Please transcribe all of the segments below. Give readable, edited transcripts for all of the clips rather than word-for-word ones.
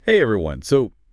Hey everyone.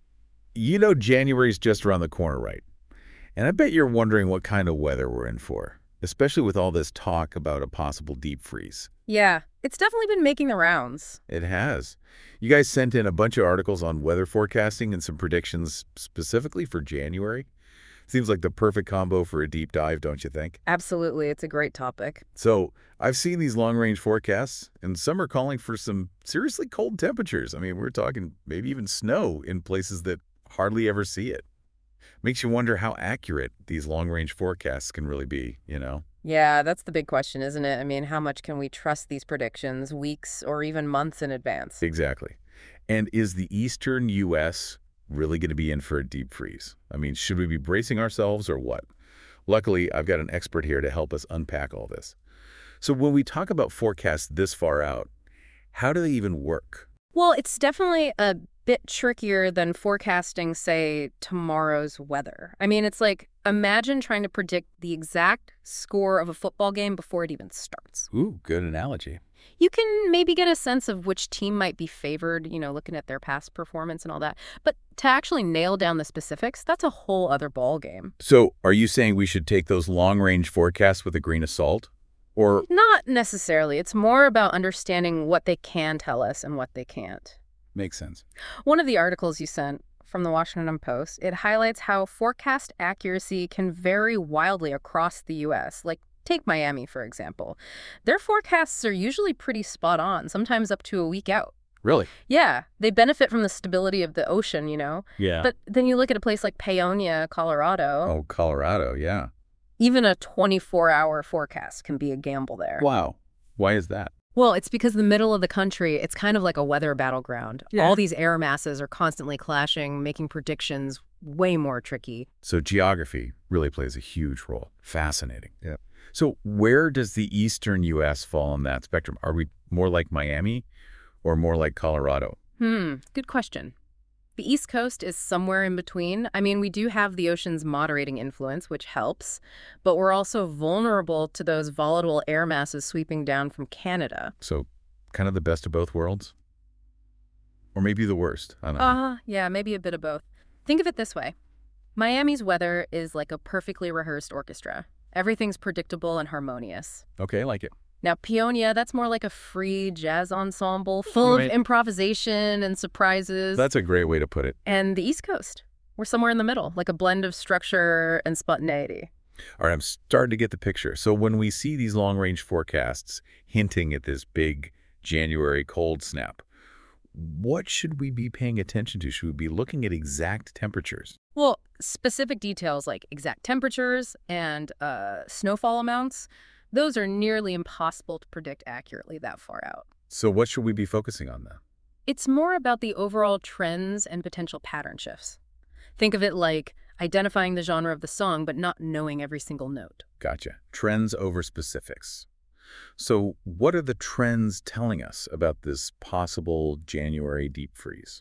January's just around the corner, right? And I bet you're wondering what kind of weather we're in for, especially with all this talk about a possible deep freeze. Yeah, it's definitely been making the rounds. It has. You guys sent in a bunch of articles on weather forecasting and some predictions specifically for January. Seems like the perfect combo for a deep dive, don't you think? Absolutely, it's a great topic. So, I've seen these long-range forecasts, and some are calling for some seriously cold temperatures. I mean, we're talking maybe even snow in places that hardly ever see it. Makes you wonder how accurate these long-range forecasts can really be? Yeah, that's the big question, isn't it? I mean, how much can we trust these predictions weeks or even months in advance? Exactly. And is the eastern U.S. really going to be in for a deep freeze? I mean, should we be bracing ourselves or what? Luckily, I've got an expert here to help us unpack all this. So when we talk about forecasts this far out, how do they even work? Well, it's definitely a bit trickier than forecasting, say, tomorrow's weather. I mean, it's like imagine trying to predict the exact score of a football game before it even starts. Ooh, good analogy. You can maybe get a sense of which team might be favored, looking at their past performance and all that. But to actually nail down the specifics, that's a whole other ball game. So are you saying we should take those long-range forecasts with a grain of salt? Or Not necessarily. It's more about understanding what they can tell us and what they can't. makes sense. One of the articles you sent from the Washington Post, it highlights how forecast accuracy can vary wildly across the U.S. Like, take Miami, for example. Their forecasts are usually pretty spot on, sometimes up to a week out. Really? Yeah, they benefit from the stability of the ocean. Yeah. But then you look at a place like Paonia, Colorado, Oh, Colorado, yeah. even a 24-hour forecast can be a gamble there. Wow. Why is that? Well, it's because the middle of the country, it's kind of like a weather battleground. Yeah. All these air masses are constantly clashing, making predictions way more tricky. So geography really plays a huge role. Fascinating. Yeah. So where does the eastern U.S. fall on that spectrum? Are we more like Miami or more like Colorado? Good question. The East Coast is somewhere in between. I mean, we do have the ocean's moderating influence, which helps, but we're also vulnerable to those volatile air masses sweeping down from Canada. So kind of the best of both worlds? Or maybe the worst? I don't know. Yeah, maybe a bit of both. Think of it this way. Miami's weather is like a perfectly rehearsed orchestra. Everything's predictable and harmonious. Okay, I like it. Now, Peonia, that's more like a free jazz ensemble full of Right. improvisation and surprises. That's a great way to put it. And the East Coast, we're somewhere in the middle, like a blend of structure and spontaneity. All right, I'm starting to get the picture. So when we see these long-range forecasts hinting at this big January cold snap, what should we be paying attention to? Should we be looking at exact temperatures? Well, specific details like exact temperatures and snowfall amounts, those are nearly impossible to predict accurately that far out. So what should we be focusing on then? It's more about the overall trends and potential pattern shifts. Think of it like identifying the genre of the song, but not knowing every single note. Gotcha. Trends over specifics. So what are the trends telling us about this possible January deep freeze?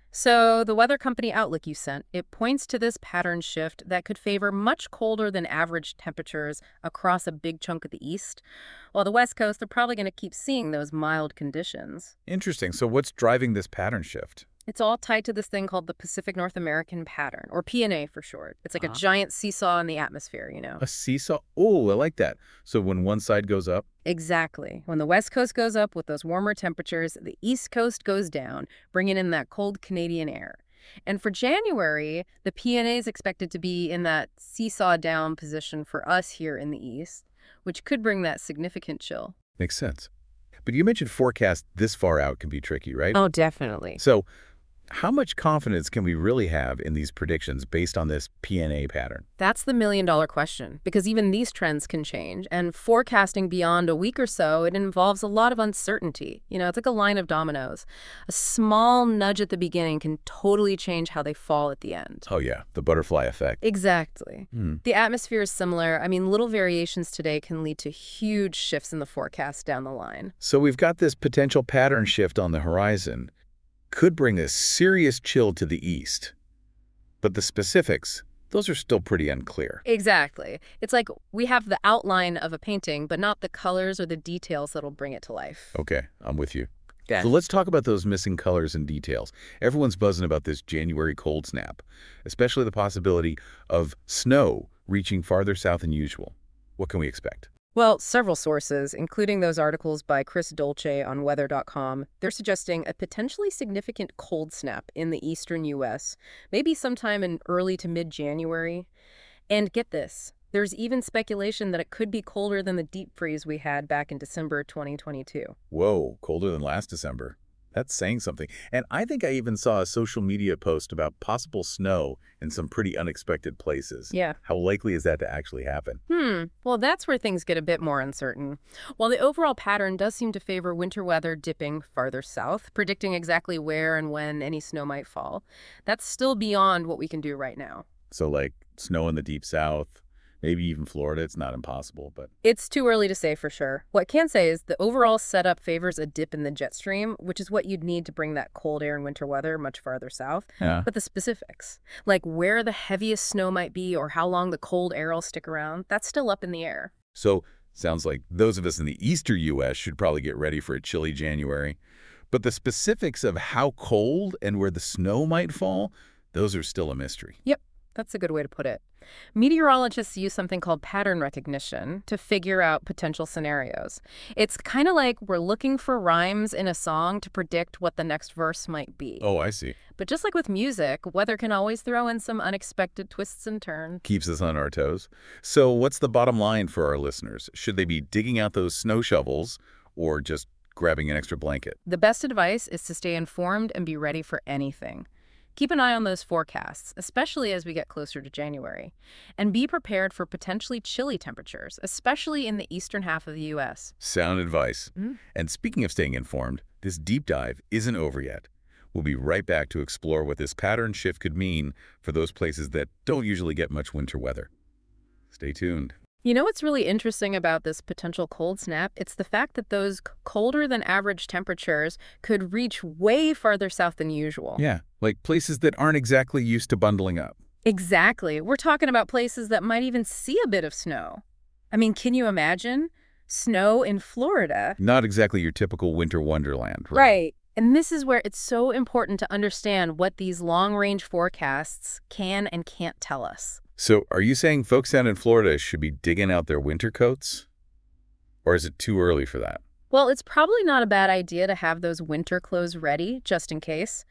So the weather company outlook you sent, it points to this pattern shift that could favor much colder than average temperatures across a big chunk of the east, while the west coast, they're probably going to keep seeing those mild conditions. Interesting. So what's driving this pattern shift? It's all tied to this thing called the Pacific North American Pattern, or PNA for short. It's like a Uh-huh. giant seesaw in the atmosphere. A seesaw? Oh, I like that. So when one side goes up, Exactly. When the west coast goes up with those warmer temperatures, the east coast goes down, bringing in that cold Canadian air. And for January, the PNA is expected to be in that seesaw down position for us here in the east, which could bring that significant chill. makes sense. But you mentioned forecast this far out can be tricky, right? Oh, definitely. So how much confidence can we really have in these predictions based on this PNA pattern? That's the million-dollar question, because even these trends can change, and forecasting beyond a week or so, it involves a lot of uncertainty. It's like a line of dominoes. A small nudge at the beginning can totally change how they fall at the end. Oh yeah, the butterfly effect. Exactly. The atmosphere is similar. I mean, little variations today can lead to huge shifts in the forecast down the line. So we've got this potential pattern shift on the horizon. Could bring a serious chill to the east. But the specifics, those are still pretty unclear. Exactly. It's like we have the outline of a painting, but not the colors or the details that'll bring it to life. Okay, I'm with you. So let's talk about those missing colors and details. Everyone's buzzing about this January cold snap, especially the possibility of snow reaching farther south than usual. What can we expect? Well, several sources, including those articles by Chris Dolce on weather.com, they're suggesting a potentially significant cold snap in the eastern U.S., maybe sometime in early to mid-January. And get this, there's even speculation that it could be colder than the deep freeze we had back in December 2022. Whoa, colder than last December. That's saying something. And I think I even saw a social media post about possible snow in some pretty unexpected places. Yeah. How likely is that to actually happen? Well, that's where things get a bit more uncertain. While the overall pattern does seem to favor winter weather dipping farther south, predicting exactly where and when any snow might fall, that's still beyond what we can do right now. So like snow in the deep south, maybe even Florida. It's not impossible, but It's too early to say for sure. What I can say is the overall setup favors a dip in the jet stream, which is what you'd need to bring that cold air and winter weather much farther south. yeah. But the specifics, like where the heaviest snow might be or how long the cold air will stick around, that's still up in the air. So sounds like those of us in the eastern U.S. should probably get ready for a chilly January. But the specifics of how cold and where the snow might fall, those are still a mystery. Yep, that's a good way to put it. Meteorologists use something called pattern recognition to figure out potential scenarios. It's kind of like we're looking for rhymes in a song to predict what the next verse might be. Oh, I see. But just like with music, weather can always throw in some unexpected twists and turns. Keeps us on our toes. So what's the bottom line for our listeners? Should they be digging out those snow shovels or just grabbing an extra blanket? The best advice is to stay informed and be ready for anything. Keep an eye on those forecasts, especially as we get closer to January. And be prepared for potentially chilly temperatures, especially in the eastern half of the U.S. Sound advice. Mm. And speaking of staying informed, this deep dive isn't over yet. We'll be right back to explore what this pattern shift could mean for those places that don't usually get much winter weather. Stay tuned. You know what's really interesting about this potential cold snap? It's the fact that those colder than average temperatures could reach way farther south than usual. Yeah, like places that aren't exactly used to bundling up. Exactly. We're talking about places that might even see a bit of snow. I mean, can you imagine? Snow in Florida. Not exactly your typical winter wonderland, right? Right. And this is where it's so important to understand what these long-range forecasts can and can't tell us. So are you saying folks down in Florida should be digging out their winter coats? Or is it too early for that? Well, it's probably not a bad idea to have those winter clothes ready, just in case.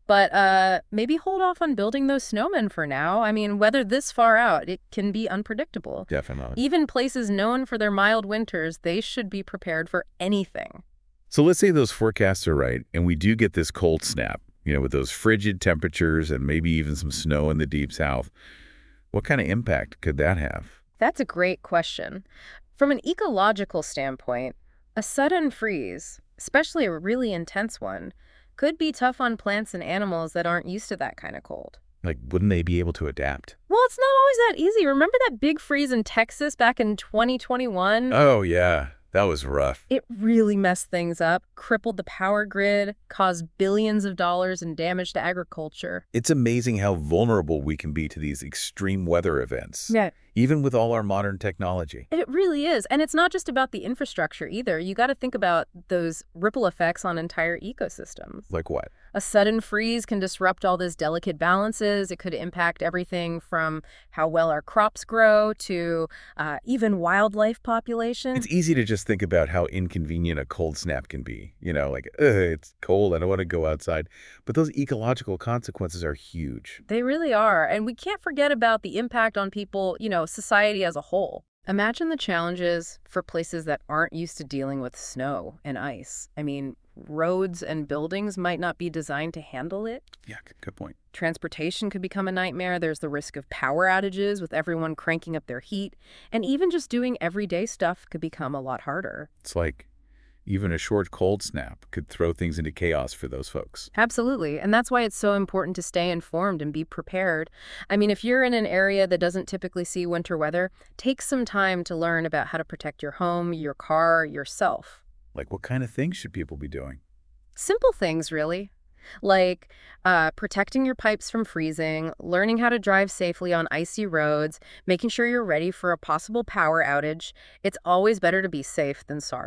But maybe hold off on building those snowmen for now. I mean, weather this far out, it can be unpredictable. Definitely. Even places known for their mild winters, they should be prepared for anything. So let's say those forecasts are right, and we do get this cold snap, with those frigid temperatures and maybe even some snow in the deep south. What kind of impact could that have? That's a great question. From an ecological standpoint, a sudden freeze, especially a really intense one, could be tough on plants and animals that aren't used to that kind of cold. Like, wouldn't they be able to adapt? Well, it's not always that easy. Remember that big freeze in Texas back in 2021? Oh, yeah. That was rough. It really messed things up, crippled the power grid, caused billions of dollars in damage to agriculture. It's amazing how vulnerable we can be to these extreme weather events. Yeah. Even with all our modern technology. It really is. And it's not just about the infrastructure either. You got to think about those ripple effects on entire ecosystems. Like what? A sudden freeze can disrupt all those delicate balances. It could impact everything from how well our crops grow to even wildlife populations. It's easy to just think about how inconvenient a cold snap can be. Like, it's cold, I don't want to go outside. But those ecological consequences are huge. They really are. And we can't forget about the impact on people, society as a whole. Imagine the challenges for places that aren't used to dealing with snow and ice. I mean, roads and buildings might not be designed to handle it. Yeah, good point. Transportation could become a nightmare. There's the risk of power outages with everyone cranking up their heat. And even just doing everyday stuff could become a lot harder. It's like even a short cold snap could throw things into chaos for those folks. Absolutely. And that's why it's so important to stay informed and be prepared. I mean, if you're in an area that doesn't typically see winter weather, take some time to learn about how to protect your home, your car, yourself. Like what kind of things should people be doing? Simple things, really. Like protecting your pipes from freezing, learning how to drive safely on icy roads, making sure you're ready for a possible power outage. It's always better to be safe than sorry.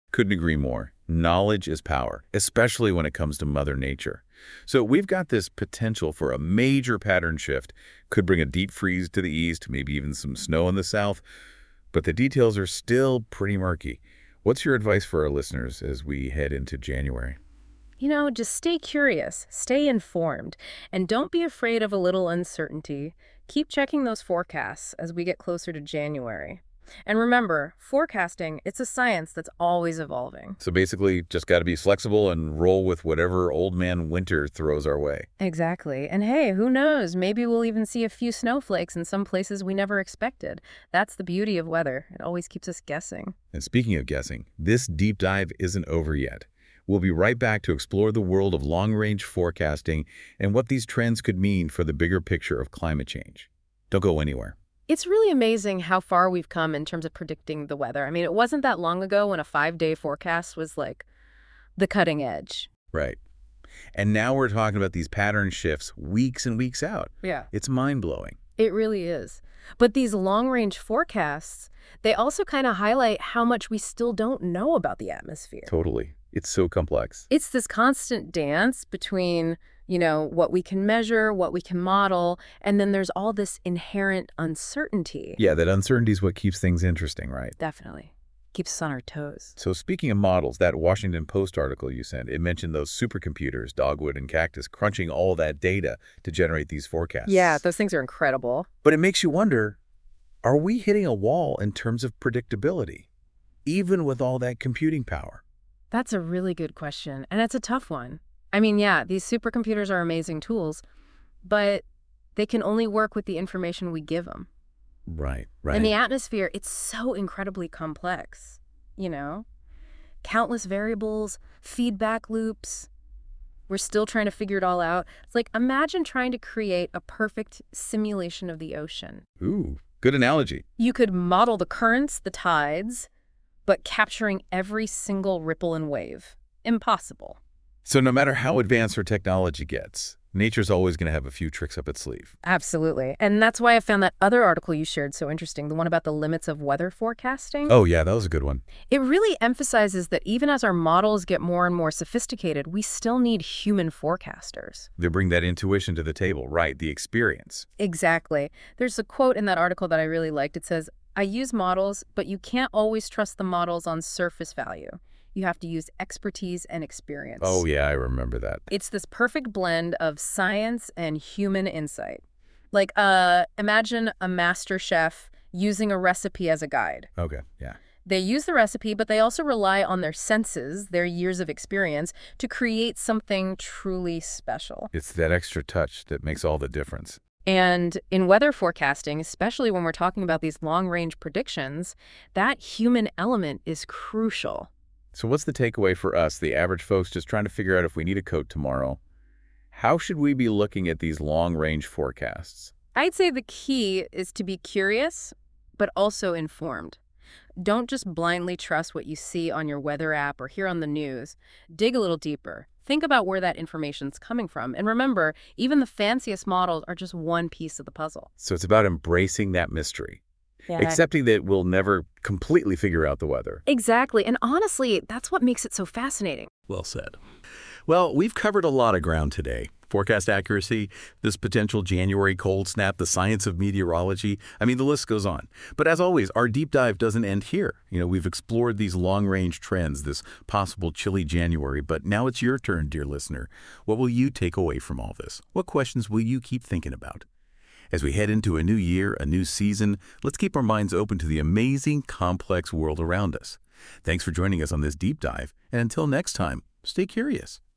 Couldn't agree more. Knowledge is power, especially when it comes to Mother Nature. So we've got this potential for a major pattern shift. Could bring a deep freeze to the east, maybe even some snow in the south. But the details are still pretty murky. What's your advice for our listeners as we head into January? Just stay curious, stay informed, and don't be afraid of a little uncertainty. Keep checking those forecasts as we get closer to January. And remember, forecasting, it's a science that's always evolving. So basically, just got to be flexible and roll with whatever old man winter throws our way. Exactly. And hey, who knows? Maybe we'll even see a few snowflakes in some places we never expected. That's the beauty of weather. It always keeps us guessing. And speaking of guessing, this deep dive isn't over yet. We'll be right back to explore the world of long-range forecasting and what these trends could mean for the bigger picture of climate change. Don't go anywhere. It's really amazing how far we've come in terms of predicting the weather. I mean, it wasn't that long ago when a 5-day forecast was like the cutting edge. Right. And now we're talking about these pattern shifts weeks and weeks out. Yeah. It's mind-blowing. It really is. But these long-range forecasts, they also kind of highlight how much we still don't know about the atmosphere. Totally. It's so complex. It's this constant dance between, what we can measure, what we can model, and then there's all this inherent uncertainty. Yeah, that uncertainty is what keeps things interesting, right? Definitely. Keeps us on our toes. So speaking of models, that Washington Post article you sent, it mentioned those supercomputers, Dogwood and Cactus, crunching all that data to generate these forecasts. Yeah, those things are incredible. But it makes you wonder, are we hitting a wall in terms of predictability, even with all that computing power? That's a really good question, and it's a tough one. I mean, yeah, these supercomputers are amazing tools, but they can only work with the information we give them. Right. And the atmosphere, it's so incredibly complex, Countless variables, feedback loops. We're still trying to figure it all out. It's like, imagine trying to create a perfect simulation of the ocean. Ooh, good analogy. You could model the currents, the tides, but capturing every single ripple and wave. Impossible. So no matter how advanced our technology gets, nature's always going to have a few tricks up its sleeve. Absolutely. And that's why I found that other article you shared so interesting, the one about the limits of weather forecasting. Oh, yeah, that was a good one. It really emphasizes that even as our models get more and more sophisticated, we still need human forecasters. They bring that intuition to the table, right, the experience. Exactly. There's a quote in that article that I really liked. It says, "I use models, but you can't always trust the models on surface value. You have to use expertise and experience." Oh, yeah, I remember that. It's this perfect blend of science and human insight. Like, imagine a master chef using a recipe as a guide. Okay, yeah. They use the recipe, but they also rely on their senses, their years of experience, to create something truly special. It's that extra touch that makes all the difference. And in weather forecasting, especially when we're talking about these long-range predictions, that human element is crucial. So what's the takeaway for us, the average folks just trying to figure out if we need a coat tomorrow? How should we be looking at these long-range forecasts? I'd say the key is to be curious, but also informed. Don't just blindly trust what you see on your weather app or hear on the news. Dig a little deeper. Think about where that information's coming from. And remember, even the fanciest models are just one piece of the puzzle. So it's about embracing that mystery. Yeah. Accepting that we'll never completely figure out the weather. Exactly. And honestly, that's what makes it so fascinating. Well said. Well, we've covered a lot of ground today. Forecast accuracy, this potential January cold snap, the science of meteorology. I mean, the list goes on. But as always, our deep dive doesn't end here. We've explored these long-range trends, this possible chilly January, but now it's your turn, dear listener. What will you take away from all this? What questions will you keep thinking about? As we head into a new year, a new season, let's keep our minds open to the amazing, complex world around us. Thanks for joining us on this deep dive, and until next time, stay curious.